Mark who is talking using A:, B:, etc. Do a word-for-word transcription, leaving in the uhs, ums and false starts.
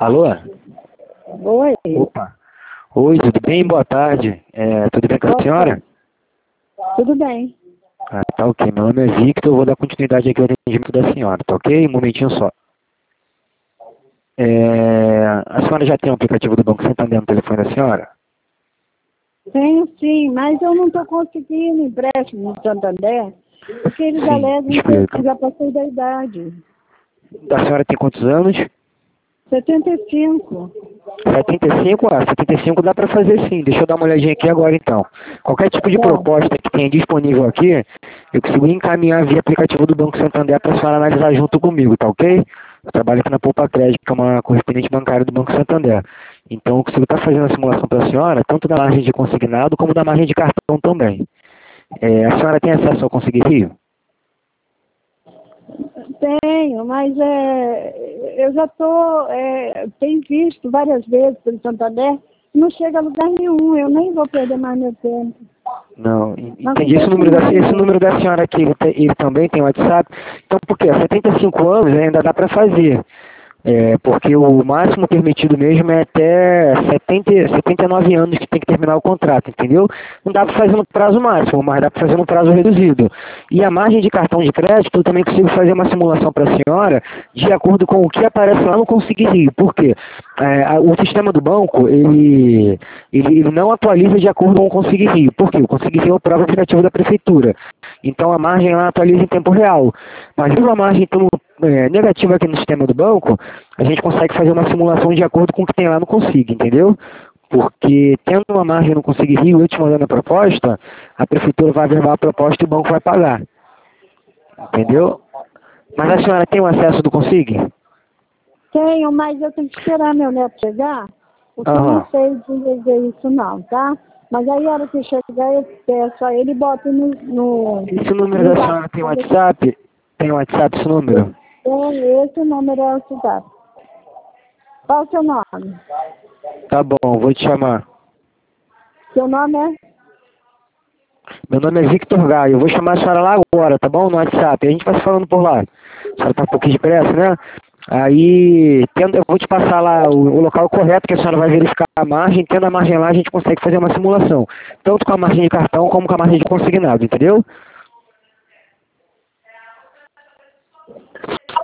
A: Alô?
B: Oi.
A: Opa. Oi, tudo bem? Boa tarde. É, tudo bem com a
B: Opa.
A: senhora?
B: Tudo bem.
A: Ah, tá ok. Meu nome é Victor, eu vou dar continuidade aqui ao atendimento da senhora, tá ok? Um momentinho só. É, a senhora já tem o aplicativo do Banco Santander no telefone da senhora?
B: Tenho sim, mas eu não estou conseguindo empréstimo no Santander, porque eles
A: Sim,
B: alegam que
A: explica.
B: eu já passei da idade.
A: A senhora tem quantos anos?
B: setenta e cinco.
A: setenta e cinco? Ah, setenta e cinco dá para fazer sim. Deixa eu dar uma olhadinha aqui agora então. Qualquer tipo de
B: Tá.
A: proposta que tenha disponível aqui, eu consigo encaminhar via aplicativo do Banco Santander para a senhora analisar junto comigo, tá ok? Eu trabalho aqui na Poupa Crédito, que é uma correspondente bancária do Banco Santander. Então eu consigo estar fazendo a simulação para a senhora, tanto da margem de consignado como da margem de cartão também. É, a senhora tem acesso ao Conseguir Rio?
B: Tenho, mas é, eu já estou, é, tenho visto várias vezes pelo Santander, não chega a lugar nenhum, eu nem vou perder mais meu tempo.
A: Não,
B: Não
A: entendi. Esse
B: acontece
A: número, da, esse
B: nada.
A: número da senhora aqui, ele, tem- ele também tem WhatsApp? Então, por quê? setenta e cinco anos ainda dá para fazer. É, porque o máximo permitido mesmo é até setenta, setenta e nove anos que tem que terminar o contrato, entendeu? Não dá para fazer no prazo máximo, mas dá para fazer no prazo reduzido. E a margem de cartão de crédito, eu também consigo fazer uma simulação para a senhora de acordo com o que aparece lá no Conseguir Rio. Por quê? É, a- o sistema do banco, ele, ele, ele não atualiza de acordo com o Conseguir Rio. Por quê? O Conseguir Rio é o próprio aplicativo da prefeitura. Então a margem lá atualiza em tempo real. Mas viu a margem tão é, negativa aqui no sistema do banco, a gente consegue fazer uma simulação de acordo com o que tem lá no Consig, entendeu? Porque tendo uma margem no Consig Rio, eu te mandando a proposta, a prefeitura vai averbar a proposta e o banco vai pagar. Entendeu? Mas a senhora tem o acesso do Consig?
B: Tenho, mas eu tenho que esperar meu neto chegar, porque eu não
A: Aham.
B: sei dizer isso não, tá? Mas aí a hora que chegar eu peço a ele e boto no, no,
A: Esse número
B: no
A: da senhora tem WhatsApp? Tem WhatsApp esse número?
B: Tem, esse número é o cidade. Qual é o seu nome?
A: Tá bom, vou te chamar.
B: Seu nome é?
A: Meu nome é Victor Gaio, eu vou chamar a senhora lá agora, tá bom? No WhatsApp, a gente vai se falando por lá. A senhora tá um pouquinho de pressa, né? Aí, tendo, eu vou te passar lá o, o local correto que a senhora vai verificar a margem. Tendo a margem lá, a gente consegue fazer uma simulação. Tanto com a margem de cartão como com a margem de consignado, entendeu?